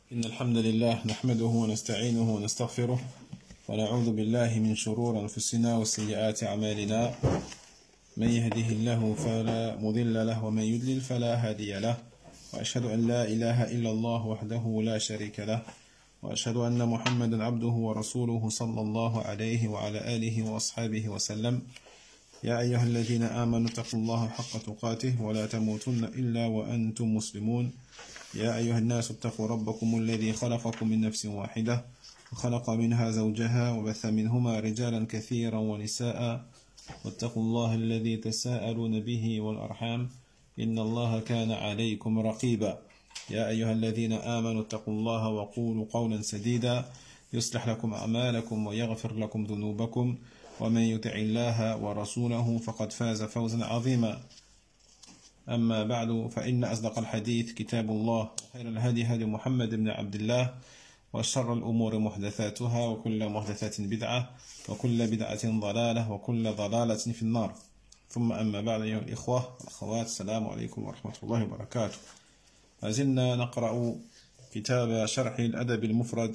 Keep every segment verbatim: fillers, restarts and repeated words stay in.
إن الحمد لله نحمده ونستعينه ونستغفره ونعوذ بالله من شرور أنفسنا وسيئات أعمالنا. من يهده الله فلا مضل له ومن يضلل فلا هادي له، وأشهد أن لا إله إلا الله وحده لا شريك له، وأشهد أن محمدا عبده ورسوله صلى الله عليه وعلى آله وأصحابه وسلم. يا أيها الذين آمنوا اتقوا الله حق تقاته ولا تموتن إلا وأنتم مسلمون. يا أيها الناس اتقوا ربكم الذي خلقكم من نفس واحدة وخلق منها زوجها وبث منهما رجالا كثيرا ونساء، واتقوا الله الذي تساءلون به والأرحام إن الله كان عليكم رقيبا. يا أيها الذين آمنوا اتقوا الله وقولوا قولا سديدا يصلح لكم أعمالكم ويغفر لكم ذنوبكم، ومن يطع الله ورسوله فقد فاز فوزا عظيما. أما بعد، فإن أصدق الحديث كتاب الله، وخير الهدي هدي محمد بن عبد الله، وشر الأمور محدثاتها، وكل محدثات بدعة، وكل بدعة ضلالة، وكل ضلالة في النار. ثم أما بعد، أيها الإخوة والأخوات، السلام عليكم ورحمة الله وبركاته. ما زلنا نقرأ كتاب شرح الأدب المفرد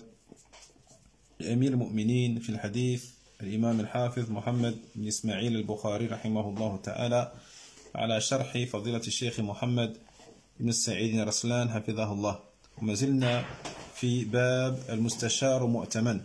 لأمير المؤمنين في الحديث الإمام الحافظ محمد بن إسماعيل البخاري رحمه الله تعالى، على شرح فضيلة الشيخ محمد بن السعيد رسلان حفظه الله. وما زلنا في باب المستشار مؤتمن.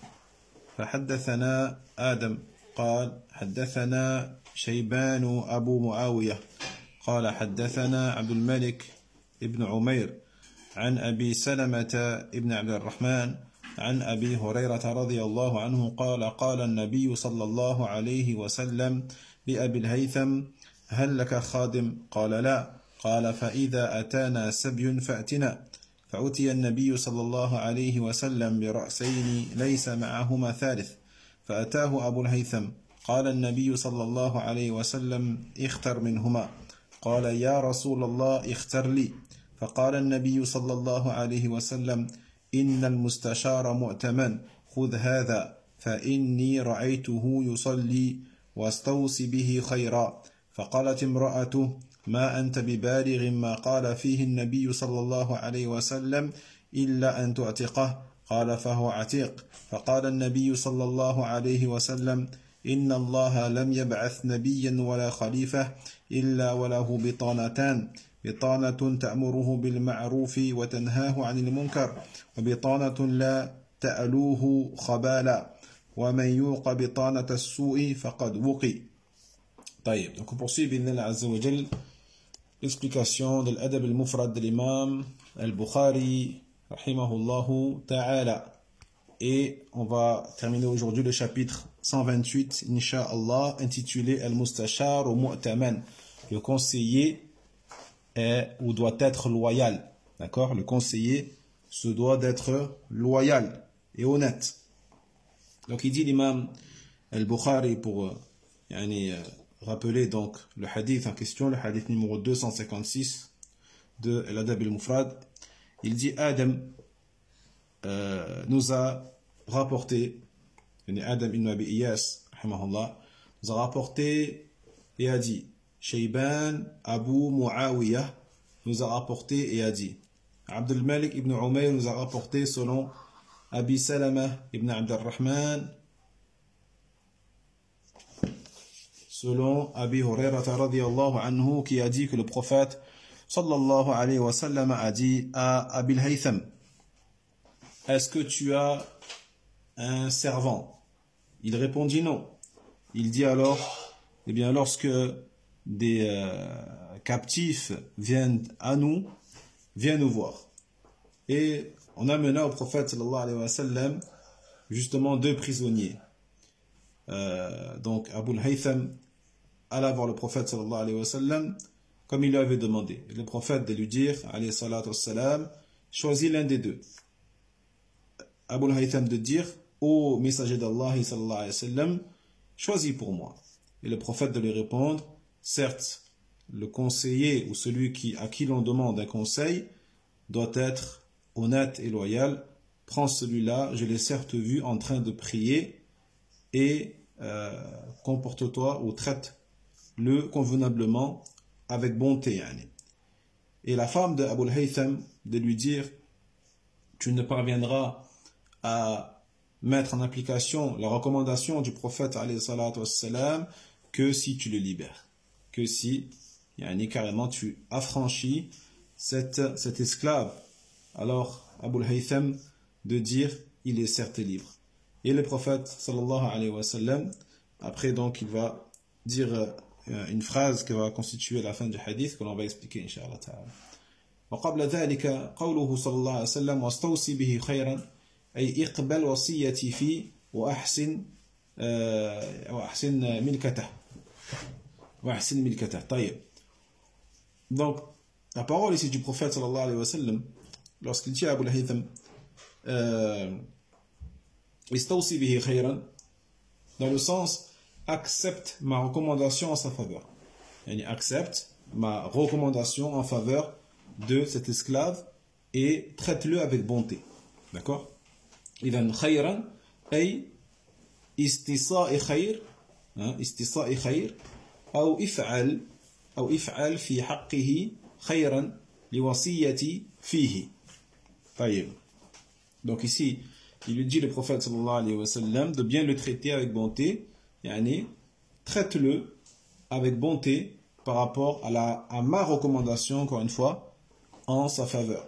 فحدثنا آدم قال حدثنا شيبان أبو معاوية قال حدثنا عبد الملك ابن عمير عن أبي سلمة ابن عبد الرحمن عن أبي هريرة رضي الله عنه قال قال النبي صلى الله عليه وسلم لأبي الهيثم: هل لك خادم؟ قال: لا. قال: فإذا أتانا سبي فأتنا. فأتي النبي صلى الله عليه وسلم برأسين ليس معهما ثالث، فأتاه أبو الهيثم. قال النبي صلى الله عليه وسلم: اختر منهما. قال: يا رسول الله اختر لي. فقال النبي صلى الله عليه وسلم: إن المستشار مؤتمن، خذ هذا، فإني رأيته يصلي، واستوصي به خيرا. فقالت امرأته: ما أنت ببالغ ما قال فيه النبي صلى الله عليه وسلم إلا أن تعتقه. قال: فهو عتيق. فقال النبي صلى الله عليه وسلم: إن الله لم يبعث نبيا ولا خليفة إلا وله بطانتان: بطانة تأمره بالمعروف وتنهاه عن المنكر، وبطانة لا تألوه خبالا، ومن يوق بطانة السوء فقد وقي. طيب, donc on poursuit بإذن عز وجل l'explication de l'adab al-mufrad de l'imam al-Bukhari rahimahullahu ta'ala, et on va terminer aujourd'hui le chapitre cent vingt-huit incha'Allah, intitulé al-mustashar ou mu'taman. Le conseiller est ou doit être loyal, d'accord? Le conseiller se doit d'être loyal et honnête. Donc il dit l'imam al-Bukhari pour euh, yani, euh, rappeler donc le hadith en question, le hadith numéro deux cent cinquante-six de l'Adab al-Mufrad. Il dit Adam euh, nous a rapporté, Adam ibn Abi Iyas rahimahullah, nous a rapporté et a dit, Shayban Abu Muawiyah nous a rapporté et a dit, Abdul Malik ibn Umayr nous a rapporté selon Abi Salama ibn Abd al-Rahman, selon Abi Hurairah radiyallahu anhu, qui a dit que le prophète sallallahu alayhi wa sallam a dit à Abi al-Haytham: est-ce que tu as un servant? Il répondit non. Il dit alors, eh bien lorsque des euh, captifs viennent à nous, viens nous voir. Et on amena au prophète sallallahu alayhi wa sallam justement deux prisonniers. Euh, donc Abu al-Haytham alla voir le prophète sallallahu alayhi wa sallam comme il lui avait demandé. Et le prophète de lui dire alayhi salatu wassalam: choisis l'un des deux. Abu al-Haytham de dire: ô messager d'Allah sallallahu alayhi wa sallam, choisis pour moi. Et le prophète de lui répondre: certes, le conseiller ou celui qui, à qui l'on demande un conseil doit être honnête et loyal. Prends celui-là, je l'ai certes vu en train de prier, et euh, comporte-toi ou traite-le convenablement avec bonté. Yani. Et la femme de Abu al-Haytham de lui dire: tu ne parviendras à mettre en application la recommandation du prophète alayhi salatu wassalam que si tu le libères, que si yani, carrément tu affranchis cette, cet esclave. Alors Abu al-Haytham de dire il est certes libre. Et le prophète sallallahu alayhi wa sallam, après donc il va dire euh, une phrase qui va constituer la fin du hadith que l'on va expliquer inshallah ta'ala. وقبل ذلك قوله صلى الله عليه وسلم واستوصي به خيرا أي اقبل وصيتي فيه وأحسن وأحسن ملكته وأحسن ملكته. طيب. Donc la parole ici du prophète sallallahu alayhi wa sallam lorsqu'il dit à Abu al-Haytham istawsi bihi khayran, dans le sens accepte ma recommandation en sa faveur, yani accepte ma recommandation en faveur de cet esclave et traite-le avec bonté. D'accord? إذن خيرا أي استيصاء خير استيصاء خير أو افعل أو افعل في حقه خيرا لوصيتي فيه. طيب. Donc ici, il lui dit le prophète sallallahu alayhi wa sallam de bien le traiter avec bonté, yani traite-le avec bonté par rapport à, la, à ma recommandation, encore une fois, en sa faveur.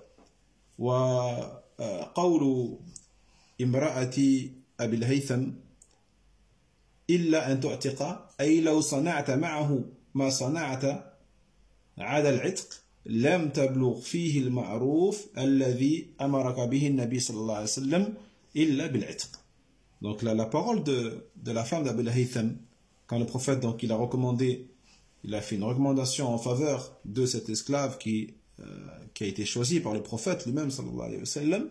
وقول امرأة أبي الهيثم إلا أن تعتق أي لو صنعت معه ما صنعت عاد العتق لم تبلغ فيه المعروف الذي أمرك به النبي صلى الله عليه وسلم إلا بالعتق. Donc la, la parole de, de la femme d'Abu al-Haytham, quand le prophète donc il a recommandé, il a fait une recommandation en faveur de cet esclave qui, euh, qui a été choisi par le prophète lui-même sallallahu alayhi wa sallam,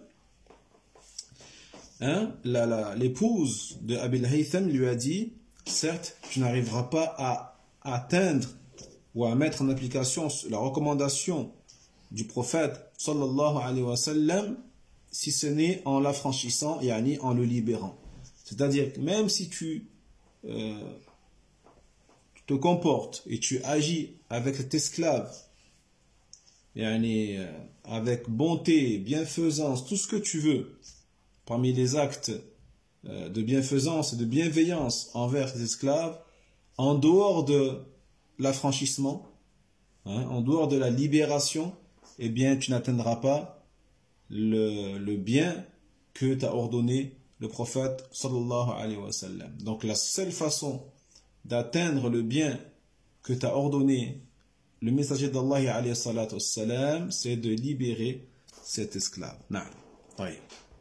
hein, la, la, l'épouse de Abu al-Haytham lui a dit, certes tu n'arriveras pas à, à atteindre ou à mettre en application la recommandation du prophète sallallahu alayhi wa sallam si ce n'est en l'affranchissant yani en le libérant. C'est-à-dire que même si tu euh, te comportes et tu agis avec cet esclave yani, euh, avec bonté, bienfaisance, tout ce que tu veux parmi les actes euh, de bienfaisance et de bienveillance envers ces esclaves, en dehors de l'affranchissement, hein, en dehors de la libération, eh bien tu n'atteindras pas le, le bien que t'a ordonné le prophète sallallahu alayhi wa sallam. Donc la seule façon d'atteindre le bien que t'a ordonné le messager d'Allah alayhi salatu wassalam, c'est de libérer cet esclave. Naam. طيب.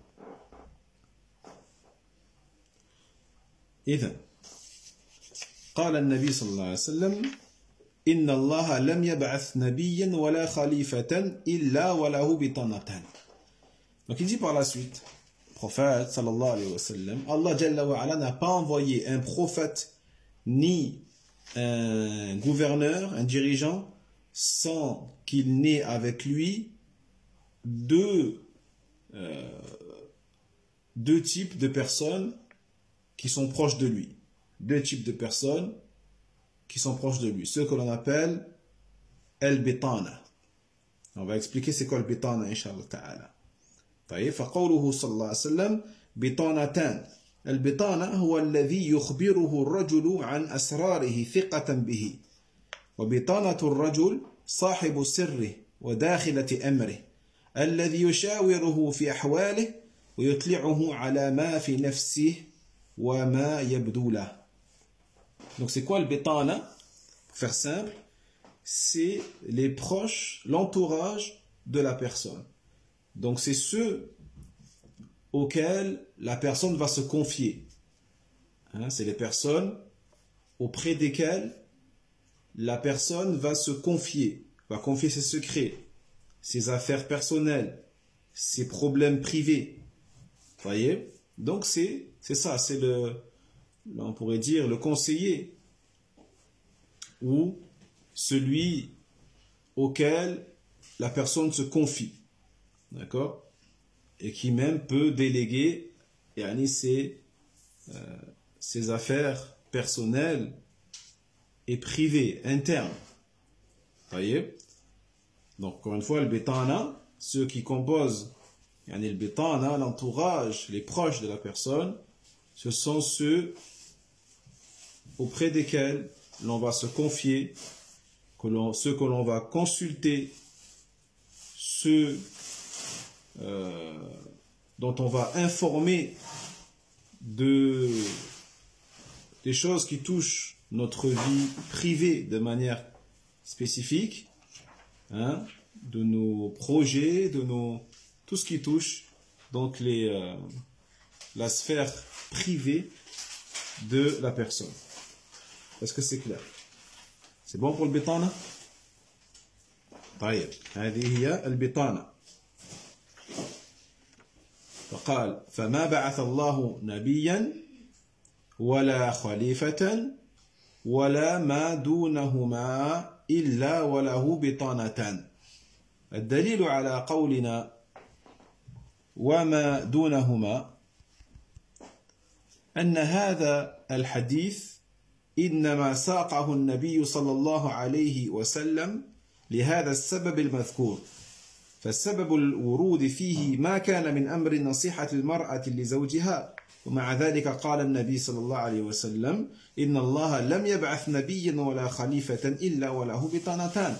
إذن قال النبي صلى الله عليه وسلم إن الله لم يبعث نبيا ولا خليفة إلا وله بطانتان. Donc il dit par la suite, prophète sallallahu alayhi wa sallam, Allah Jalla wa ala n'a pas envoyé un prophète ni un gouverneur, un dirigeant, sans qu'il n'ait avec lui deux, euh, deux types de personnes qui sont proches de lui. Deux types de personnes qui sont proches de lui. Ceux que l'on appelle al-bitana. On va expliquer c'est quoi le bitana, inshallah ta'ala. طيب فقوله صلى الله عليه وسلم بطانتان. البطانة هو الذي يخبره الرجل عن أسراره ثقة به. وبطانة الرجل صاحب سره وداخلة أمره الذي يشاوره في أحواله ويطلعه على ما في نفسه وما يبدو له. Donc c'est quoi le bitana? Pour faire simple, c'est les proches, l'entourage de la personne. Donc c'est ceux auxquels la personne va se confier. Hein, c'est les personnes auprès desquelles la personne va se confier, va confier ses secrets, ses affaires personnelles, ses problèmes privés. Vous voyez? Donc c'est c'est ça, c'est le, on pourrait dire le conseiller ou celui auquel la personne se confie. D'accord? Et qui même peut déléguer yani, ses, euh, ses affaires personnelles et privées, internes. Vous voyez? Donc, encore une fois, le bitana, ceux qui composent Yani le bitana, l'entourage, les proches de la personne, ce sont ceux auprès desquels l'on va se confier, que l'on, ceux que l'on va consulter, ceux euh, dont on va informer de, des choses qui touchent notre vie privée de manière spécifique, hein, de nos projets, de nos, tout ce qui touche donc les, euh, la sphère privée de la personne. Est-ce que c'est clair? C'est bon pour le bitana? طيب هذه هي البطانة. فقال فما بعث الله نبيا ولا خليفة ولا ما دونهما إلا وله بطانتان. الدليل على قولنا وما دونهما أن هذا الحديث إنما ساقه النبي صلى الله عليه وسلم لهذا السبب المذكور، فالسبب الورود فيه ما كان من أمر نصيحة المرأة لزوجها، ومع ذلك قال النبي صلى الله عليه وسلم إن الله لم يبعث نبيا ولا خليفة إلا وله بطانتان.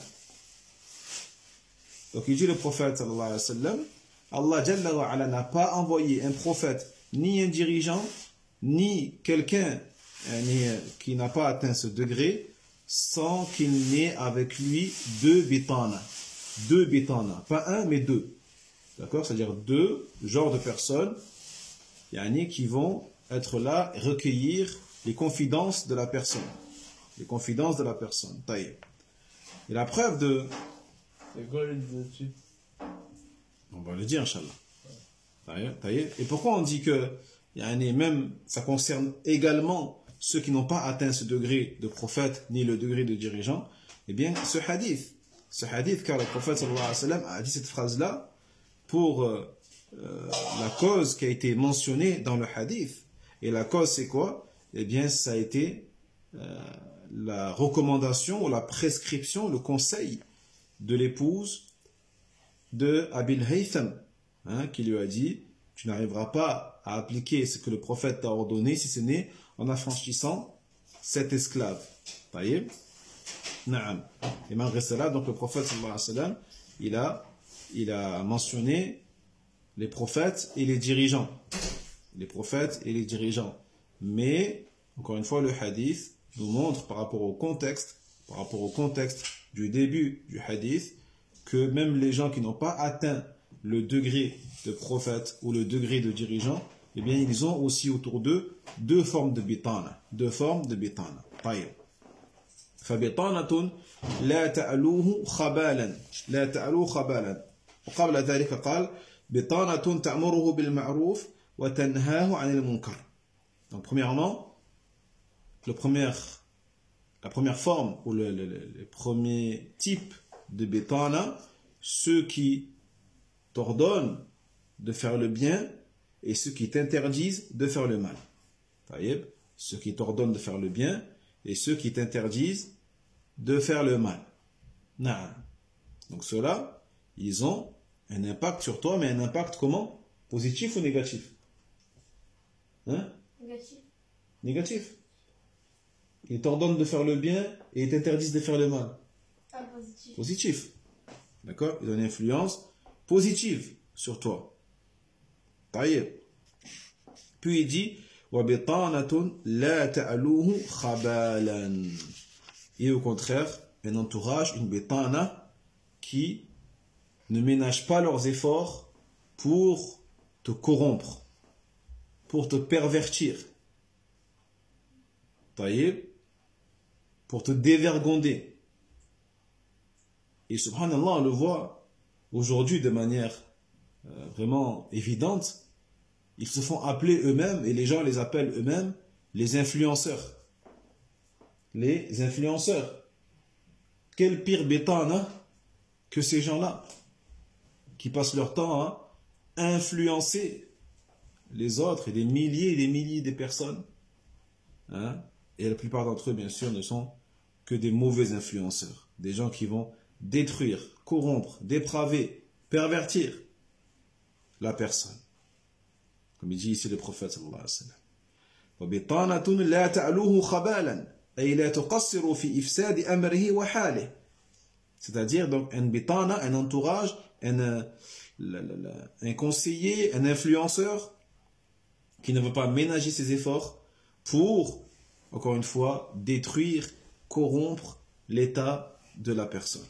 Donc il dit le prophète sallallahu alayhi wa sallam, Allah Jalla wa ala n'a pas envoyé un prophète, ni un dirigeant, ni quelqu'un qui n'a pas atteint ce degré, sans qu'il n'ait avec lui deux bitana. Deux bitana. Pas un, mais deux. D'accord? C'est-à-dire deux genres de personnes yani, qui vont être là, recueillir les confidences de la personne. Les confidences de la personne. Taïe. Et la preuve de... C'est quoi les études? On va le dire, Inch'Allah. Taïe. Taïe. Et pourquoi on dit que yani, même ça concerne également ceux qui n'ont pas atteint ce degré de prophète ni le degré de dirigeant? Eh bien, ce hadith, ce hadith, car le prophète sallallahu alayhi wa sallam a dit cette phrase-là pour euh, euh, la cause qui a été mentionnée dans le hadith. Et la cause, c'est quoi? Eh bien, ça a été euh, la recommandation ou la prescription, le conseil de l'épouse de Abil Haytham, hein, qui lui a dit, tu n'arriveras pas à appliquer ce que le prophète t'a ordonné si ce n'est en affranchissant cet esclave. Voyez? Naam. Et malgré cela, donc le prophète sallallahu alayhi wa sallam, il a, il a mentionné les prophètes et les dirigeants. Les prophètes et les dirigeants. Mais, encore une fois, le hadith nous montre par rapport au contexte, par rapport au contexte du début du hadith, que même les gens qui n'ont pas atteint le degré de prophète ou le degré de dirigeant, eh bien, ils ont aussi autour d'eux deux formes de bitana. Deux formes de bitana. طيب. فبطانة لا تألوه خبالا لا تألوه خبالا وقبل ذلك قال بطانة تأمره بالمعروف وتنهاه عن المنكر. Donc premièrement, le premier, la première forme ou le, le, le premier type de bitana, ceux qui t'ordonnent de faire le bien et ceux qui t'interdisent de faire le mal. Taïeb, ceux qui t'ordonnent de faire le bien et ceux qui t'interdisent de faire le mal. Nah. Donc ceux-là, ils ont un impact sur toi, mais un impact comment? Positif ou négatif? Hein? Négatif. Négatif. Ils t'ordonnent de faire le bien et ils t'interdisent de faire le mal. Ah, positif. Positif. D'accord? Ils ont une influence positive sur toi. Taïeb. Puis il dit وَبِطَانَةٌ لَا تَأْلُوهُ خَبَالًا. Et au contraire, un entourage, une bitana, qui ne ménagent pas leurs efforts pour te corrompre, pour te pervertir. Taïeb, pour te dévergonder. Et subhanallah, on le voit aujourd'hui de manière euh, vraiment évidente. Ils se font appeler eux-mêmes, et les gens les appellent eux-mêmes, les influenceurs. Les influenceurs. Quel pire bétane que ces gens-là, qui passent leur temps à influencer les autres, et des milliers et des milliers de personnes. Hein? Et la plupart d'entre eux, bien sûr, ne sont que des mauvais influenceurs. Des gens qui vont détruire, corrompre, dépraver, pervertir la personne. Comme il dit ici le prophète sallallahu alayhi wa sallam. وَبِطَانَةٌ لَا تَعْلُوهُ خَبَالًا أي لا تقصر في إفساد أمره وحاله. C'est-à-dire donc un bitana, un entourage, un, un conseiller, un influenceur qui ne veut pas ménager ses efforts pour, encore une fois, détruire, corrompre l'état de la personne.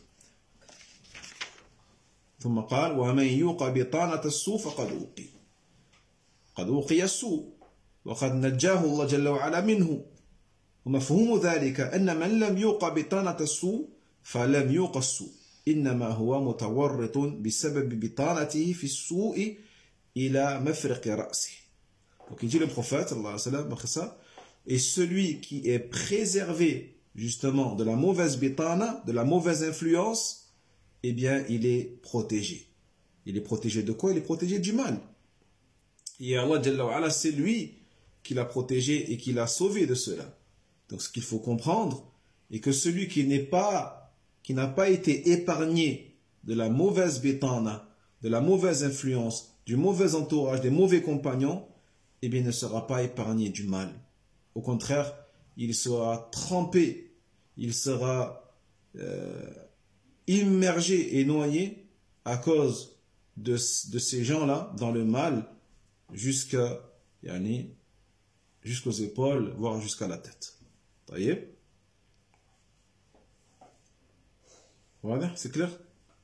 ثم قال ومن يوق بطانة السوء فقد أوقي قد أوقي السوء وقد نجاه الله جل وعلا منه ومفهوم ذلك أن من لم يوق بطانة السوء فلم يوق السوء إنما هو متورط بسبب بطانته في السوء إلى مفرق رأسه. Donc il dit le prophète sallallahu alayhi wa sallam, et celui qui est préservé justement de la mauvaise bitana, de la mauvaise influence, eh bien il est protégé. Il est protégé de quoi? Il est protégé du mal. Et Allah Jalla wa Ala, c'est lui qui l'a protégé et qui l'a sauvé de cela. Donc ce qu'il faut comprendre est que celui qui n'est pas, qui n'a pas été épargné de la mauvaise bitana, de la mauvaise influence, du mauvais entourage, des mauvais compagnons, eh bien ne sera pas épargné du mal. Au contraire, il sera trempé, il sera euh, immergé et noyé à cause de, de ces gens-là dans le mal jusqu'à, yani, jusqu'aux épaules, voire jusqu'à la tête. طيب واضح c'est clair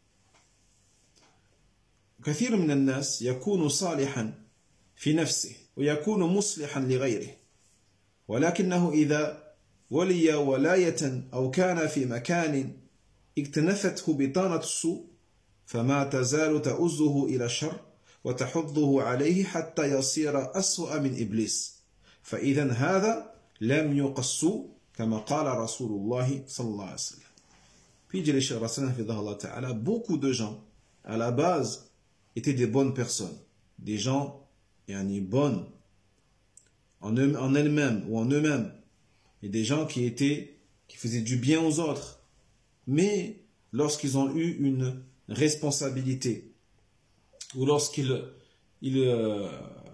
كثير من الناس يكون صالحا في نفسه ويكون مصلحا لغيره ولكنه إذا ولي ولاية أو كان في مكان اكتنفته بطانة السوء فما تزال تؤزه إلى الشر وتحضه عليه حتى يصير أسوأ من إبليس فإذا هذا لم يوق السوء كما قال رسول الله صلى الله عليه وسلم. Puis dit le Cheikh Rassan hafidhahullah ta'ala, beaucoup de gens à la base étaient des bonnes personnes, des gens yani bonnes en, eux, en elles-mêmes ou en eux-mêmes, et des gens qui étaient qui faisaient du bien aux autres, mais lorsqu'ils ont eu une responsabilité ou lorsqu'ils ils, euh,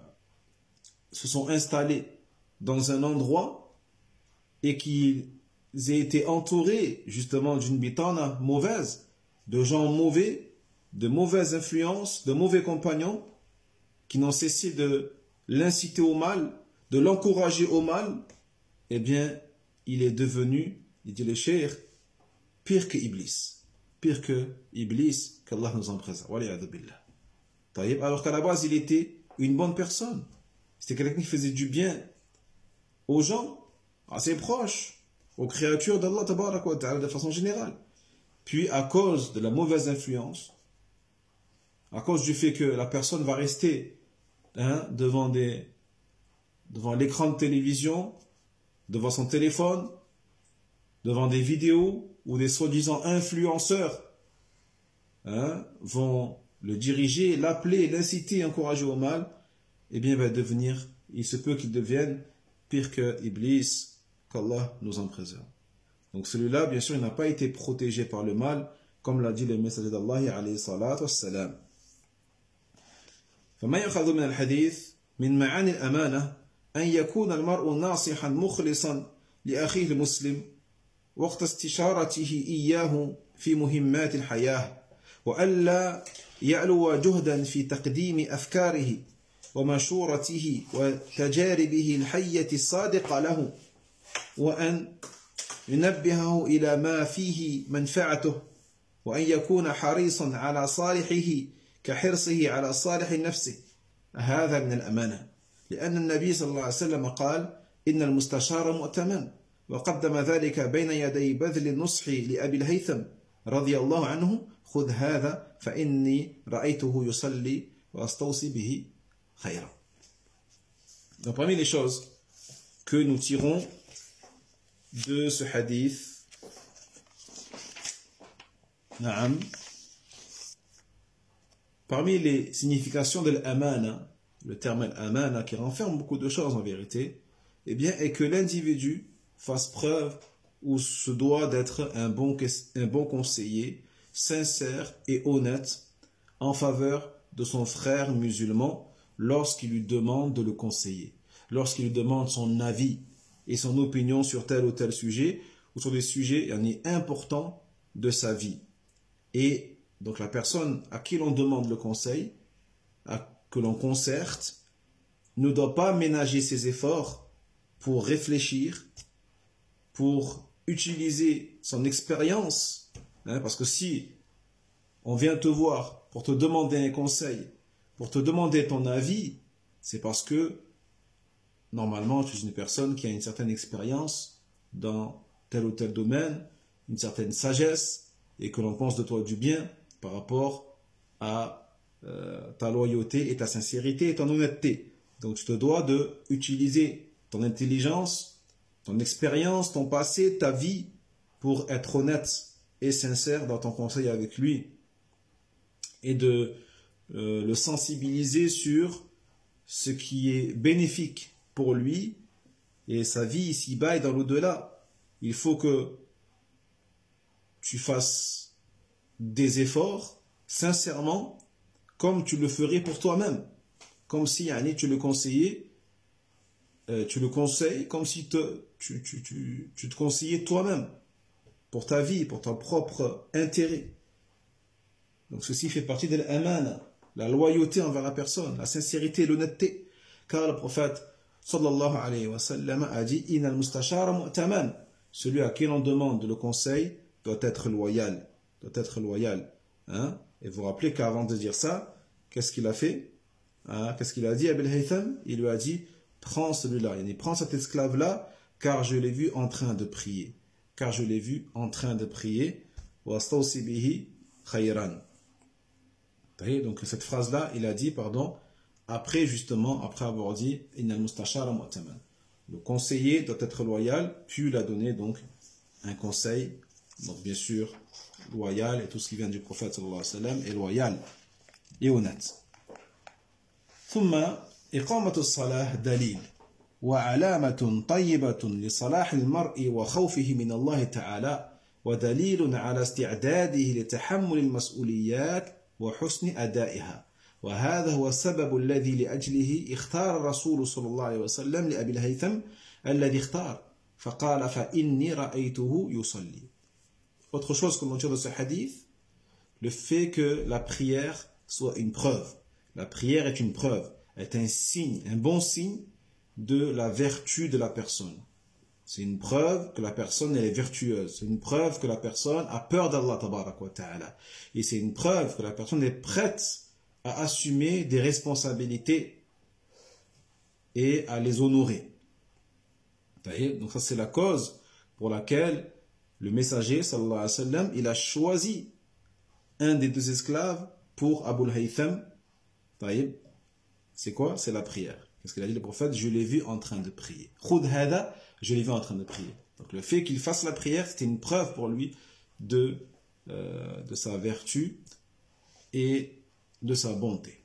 se sont installés dans un endroit et qu'ils aient été entourés justement d'une bitana mauvaise, de gens mauvais, de mauvaises influences, de mauvais compagnons qui n'ont cessé de l'inciter au mal, de l'encourager au mal, eh bien, il est devenu, il dit le cheikh, pire que Iblis. Pire que Iblis, qu'Allah nous en préserve. Alors qu'à la base, il était une bonne personne. C'était quelqu'un qui faisait du bien aux gens, à ses proches, aux créatures d'Allah tabaraka wa ta'ala de façon générale. Puis à cause de la mauvaise influence, à cause du fait que la personne va rester hein, devant, des, devant l'écran de télévision, devant son téléphone, devant des vidéos où des soi-disant influenceurs hein, vont le diriger, l'appeler, l'inciter, encourager au mal, eh bien il va devenir, il se peut qu'il devienne pire que Iblis, qu'Allah nous en préserve. Donc celui-là, bien sûr, il n'a pas été protégé par le mal, comme l'a dit le messager d'Allah alayhi salatu wassalam. فما يؤخذ من الحديث من معاني الأمانة أن يكون المرء ناصحا مخلصا لأخيه المسلم وقت استشارته إياه في مهمات الحياة وألا يعلو جهدا في تقديم أفكاره ومشورته وتجاربه الحية الصادقة له وأن ينبهه إلى ما فيه منفعته وأن يكون حريصا على صالحه كحرصه على صالح نفسه هذا من الأمانة لأن النبي صلى الله عليه وسلم قال إن المستشار مؤتمن وقدم ذلك بين يدي بذل النصح لأبي الهيثم رضي الله عنه خذ هذا فإني رأيته يصلي وأستوصي به خيرا. Donc parmi les choses que nous tirons de ce hadith, naam, parmi les significations de l'amana, le terme amana qui renferme beaucoup de choses en vérité, eh bien, est que l'individu fasse preuve ou se doit d'être un bon, un bon conseiller, sincère et honnête en faveur de son frère musulman lorsqu'il lui demande de le conseiller, lorsqu'il lui demande son avis et son opinion sur tel ou tel sujet, ou sur des sujets importants de sa vie. Et donc la personne à qui l'on demande le conseil, à, que l'on concerte, ne doit pas ménager ses efforts pour réfléchir, pour utiliser son expérience, hein, parce que si on vient te voir pour te demander un conseil, pour te demander ton avis, c'est parce que normalement tu es une personne qui a une certaine expérience dans tel ou tel domaine, une certaine sagesse, et que l'on pense de toi du bien par rapport à euh, ta loyauté et ta sincérité et ton honnêteté. Donc tu te dois de utiliser ton intelligence, ton expérience, ton passé, ta vie pour être honnête et sincère dans ton conseil avec lui et de euh, le sensibiliser sur ce qui est bénéfique pour lui et sa vie ici-bas et dans l'au-delà. Il faut que tu fasses des efforts sincèrement comme tu le ferais pour toi-même. Comme si yani, tu le conseillais, euh, tu le conseilles comme si te, tu, tu, tu, tu te conseillais toi-même pour ta vie, pour ton propre intérêt. Donc ceci fait partie de l'amana, la loyauté envers la personne, la sincérité et l'honnêteté. Car le prophète sallallahu alayhi wa sallam a dit Inna al-mustashara mu'taman. Celui à qui l'on demande le conseil doit être loyal. Doit être loyal. Hein? Et vous vous rappelez qu'avant de dire ça, qu'est-ce qu'il a fait? Hein? Qu'est-ce qu'il a dit à Abul Haytham? Il lui a dit prends celui-là, il dit, prends cet esclave-là, car je l'ai vu en train de prier. Car je l'ai vu en train de prier. Wastawsi bihi khayran. Donc cette phrase-là, il a dit, pardon, après justement, après avoir dit Innal mustashara mu'taman. Le conseiller doit être loyal, puis il a donné donc un conseil, donc bien sûr loyal, et tout ce qui vient du prophète sallallahu alayhi wa sallam est loyal et honnête. ثم إقامة الصلاة دليل وعلامة طيبة لصلاح المرء وخوفه من الله تعالى ودليل على استعداده لتحمل المسؤوليات وحسن أدائها وهذا هو السبب الذي لأجله اختار الرسول صلى الله عليه وسلم لأبي الهيثم الذي اختار فقال فإني رأيته يصلي. Autre chose que l'on tire de ce hadith, le fait que la prière soit une preuve. La prière est une preuve, est un signe, un bon signe de la vertu de la personne. C'est une preuve que la personne elle est vertueuse. C'est une preuve que la personne a peur d'Allah tabarak wa ta'ala. Et c'est une preuve que la personne est prête à assumer des responsabilités et à les honorer. Donc ça c'est la cause pour laquelle le messager sallallahu alayhi wa sallam, il a choisi un des deux esclaves pour Abul Haytham. C'est quoi? C'est la prière. Qu'est-ce qu'il a dit le prophète? Je l'ai vu en train de prier. Khud hada, je l'ai vu en train de prier. Donc le fait qu'il fasse la prière, c'était une preuve pour lui de, euh, de sa vertu et de sa bonté.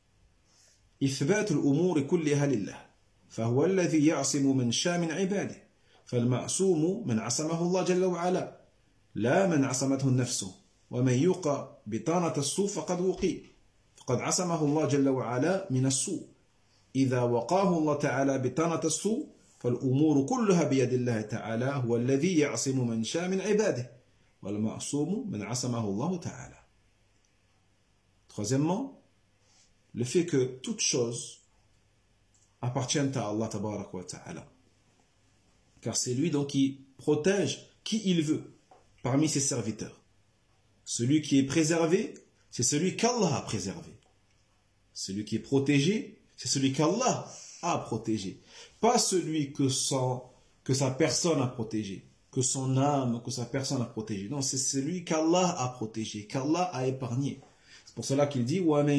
إثبات الأمور كلها لله فهو الذي يعصم من شاء من عباده فالمعصوم من عصمه الله جل وعلا لا من عصمته النفس ومن يوقى بطانة السوء فقد وقي فقد عصمه الله جل وعلا من السوء إذا وقاه الله تعالى بطانة السوء فالأمور كلها بيد الله تعالى هو الذي يعصم من شاء من عباده والمعصوم من عصمه الله تعالى. Troisièmement, le fait que toute chose appartient à Allah tabarak wa ta'ala. Car c'est lui donc qui protège qui il veut parmi ses serviteurs. Celui qui est préservé, c'est celui qu'Allah a préservé. Celui qui est protégé, c'est celui qu'Allah a protégé. Pas celui que, son, que sa personne a protégé, que son âme, que sa personne a protégé. Non, c'est celui qu'Allah a protégé, qu'Allah a épargné. C'est pour cela qu'il dit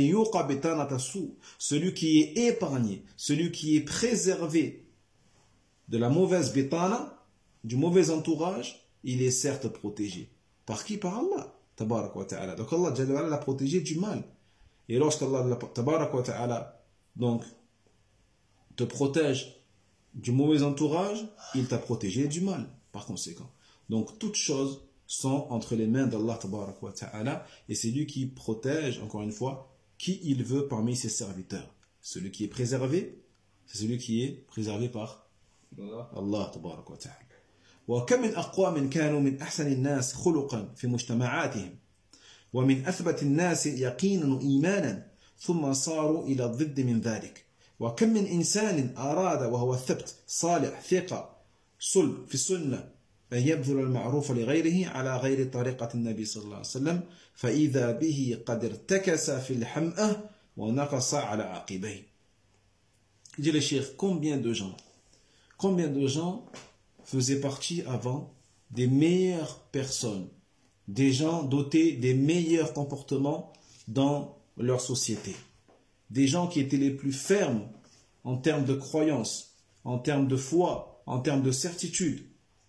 celui qui est épargné, celui qui est préservé de la mauvaise bétana, du mauvais entourage, il est certes protégé. Par qui? Par Allah. Tabarak wa ta'ala. Donc Allah l'a protégé du mal. Et lorsqu'Allah tabarak wa ta'ala donc te protège du mauvais entourage, il t'a protégé du mal par conséquent. Donc toutes choses sont entre les mains d'Allah tabarak wa ta'ala et c'est lui qui protège encore une fois qui il veut parmi ses serviteurs. Celui qui est préservé, c'est celui qui est préservé par Allah. Allah tabarak wa ta'ala. وكم من أقوام كانوا من أحسن الناس خلقا في مجتمعاتهم ومن أثبت الناس يقينا وإيمانا ثم صاروا إلى الضد من ذلك وكم من إنسان أراد وهو الثبت صالح ثقة صلب في السنة أن يبذل المعروف لغيره على غير طريقة النبي صلى الله عليه وسلم فإذا به قد ارتكس في الحمأة ونقص على عقبيه. Dit le cheikh, combien de gens, combien de gens faisaient partie avant des meilleures personnes, des gens dotés des meilleurs comportements dans leur société, des gens qui étaient les plus fermes en termes de croyance, en termes de foi, en termes de certitude.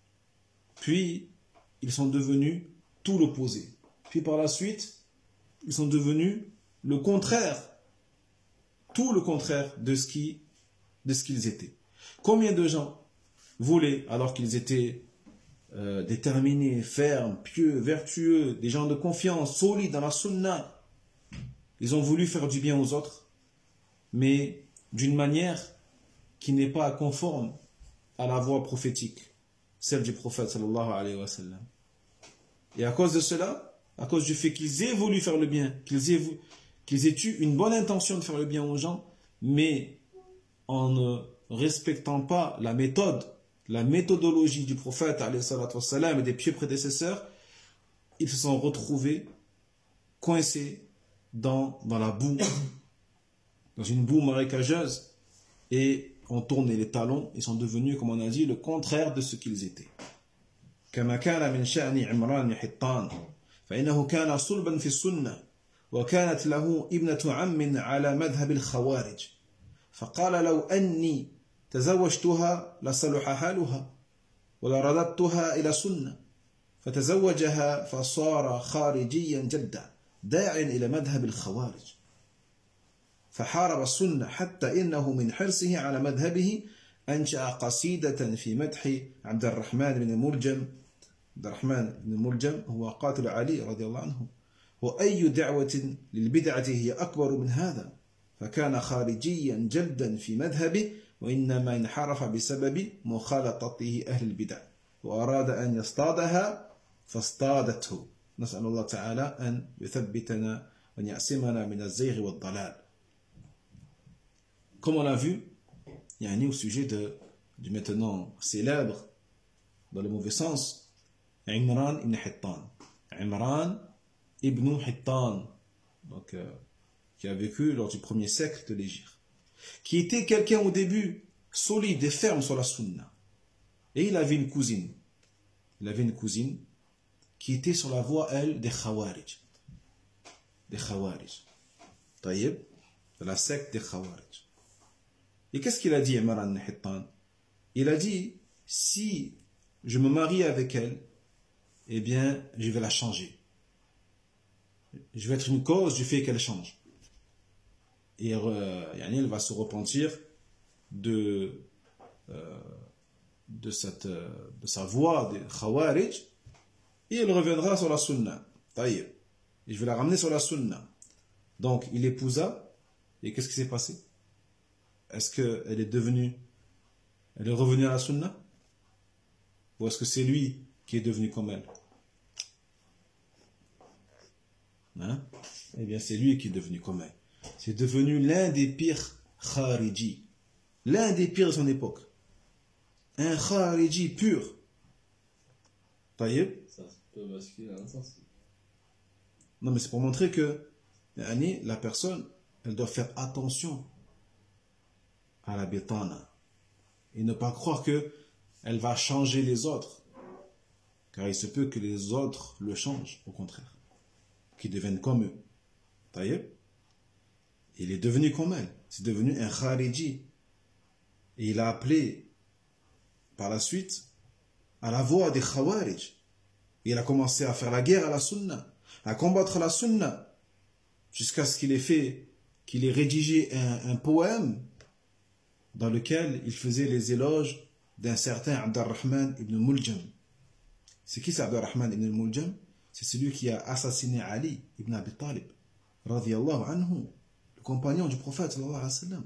Puis, ils sont devenus tout l'opposé. Puis par la suite, ils sont devenus le contraire, tout le contraire de ce qui, de ce qu'ils étaient. Combien de gens voulaient, alors qu'ils étaient euh, déterminés, fermes, pieux, vertueux, des gens de confiance, solides dans la sunna, ils ont voulu faire du bien aux autres, mais d'une manière qui n'est pas conforme à la voie prophétique, celle du prophète sallallahu alayhi wa sallam. Et à cause de cela, à cause du fait qu'ils aient voulu faire le bien, qu'ils aient, qu'ils aient eu une bonne intention de faire le bien aux gens, mais en ne respectant pas la méthode, la méthodologie du prophète alayhi salatu wa sallam et des pieux prédécesseurs, ils se sont retrouvés coincés dans, dans la boue, dans une boue marécageuse, et ont tourné les talons, ils sont devenus, comme on a dit, le contraire de ce qu'ils étaient. كما كان من شأن عمران بن حطان فإنه كان صلبا في السنة وكانت له ابنة عم على مذهب الخوارج فقال لو أني تزوجتها لصلح حالها ولرددتها إلى السنة فتزوجها فصار خارجيا جدا داعيا إلى مذهب الخوارج فحارب السنة حتى إنه من حرصه على مذهبه أنشأ قصيدة في مدح عبد الرحمن بن الملجم. عبد الرحمن بن الملجم هو قاتل علي رضي الله عنه. وأي دعوة للبدعة هي أكبر من هذا فكان خارجيا جلدا في مذهبه وإنما انحرف بسبب مخالطته أهل البدع وأراد أن يصطادها فاصطادته. نسأل الله تعالى أن يثبتنا وأن يعصمنا من الزيغ والضلال. Comme on l'a vu, il y a un au sujet de, du maintenant célèbre, dans le mauvais sens, Imran ibn Hittan. Imran ibn Hittan, donc, euh, qui a vécu lors du premier siècle de l'Égypte, qui était quelqu'un au début solide et ferme sur la sunna. Et il avait une cousine. Il avait une cousine qui était sur la voie, elle, des Khawarij. Des Khawarij. Taïeb, de la secte des Khawarij. Et qu'est-ce qu'il a dit, Imran ibn Hittan? Il a dit, si je me marie avec elle, eh bien, je vais la changer. Je vais être une cause du fait qu'elle change. Et euh, elle va se repentir de, euh, de, cette, de sa voie des Khawarij, et elle reviendra sur la sunna. Taïeb. Et je vais la ramener sur la sunna. Donc, il épousa, et qu'est-ce qui s'est passé? Est-ce qu'elle est devenue, elle est revenue à la sunna? Ou est-ce que c'est lui qui est devenu comme elle? Hein? Eh bien, c'est lui qui est devenu comme elle. C'est devenu l'un des pires khariji. L'un des pires de son époque. Un khariji pur. Taïeb? Ça peut basculer dans un sens. Non, mais c'est pour montrer que la personne, elle doit faire attention à la bétana et ne pas croire que elle va changer les autres, car il se peut que les autres le changent, au contraire, qu'ils deviennent comme eux. Taïeb, il est devenu comme elle, c'est devenu un khariji, et il a appelé par la suite à la voie des khawarij. Il a commencé à faire la guerre à la sunna, à combattre la sunna, jusqu'à ce qu'il ait fait, qu'il ait rédigé un, un poème dans lequel il faisait les éloges d'un certain Abdurrahman ibn Muljam. C'est qui c'est Abdurrahman ibn Muljam? C'est celui qui a assassiné Ali ibn Abi Talib, radiyallahu anhu. compagnon du prophète sallallahu alayhi wa sallam.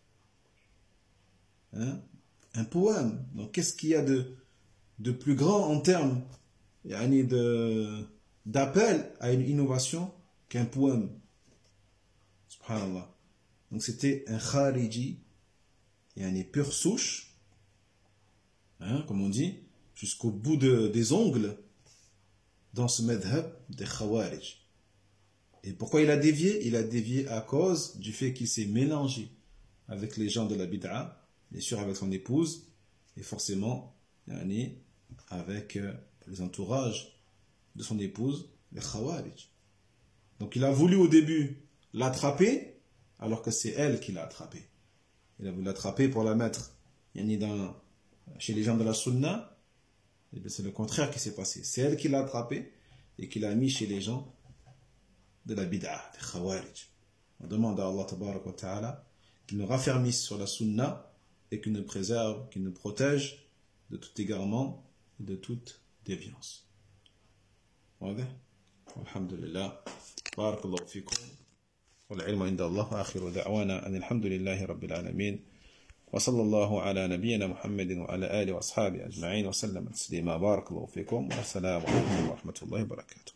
Hein? Un poème. Donc qu'est-ce qu'il y a de, de plus grand en termes yani de, d'appel à une innovation qu'un poème? Subhanallah. Donc c'était un khariji, yani pure souche, hein, comme on dit, jusqu'au bout de, des ongles, dans ce madhab des khawarij. Et pourquoi il a dévié? Il a dévié à cause du fait qu'il s'est mélangé avec les gens de la bid'a, bien sûr avec son épouse, et forcément yani, avec euh, les entourages de son épouse, les khawarij. Donc il a voulu au début l'attraper, alors que c'est elle qui l'a attrapé. Il a voulu l'attraper pour la mettre yani dans, chez les gens de la sunna, et bien c'est le contraire qui s'est passé. C'est elle qui l'a attrapé et qui l'a mis chez les gens de la bid'a, des khawarij. On demande à Allah tabarak wa ta'ala qu'il nous raffermisse sur la sunna et qu'il nous préserve, qu'il nous protège de tout égarement et de toute déviance. واضح؟ والحمد لله. بارك الله فيكم. والعلم عند الله. آخر دعوانا أن الحمد لله رب العالمين. وصلى الله على نبينا محمد وعلى آله وأصحابه أجمعين وسلم تسليما. بارك الله فيكم والسلام عليكم ورحمة الله وبركاته.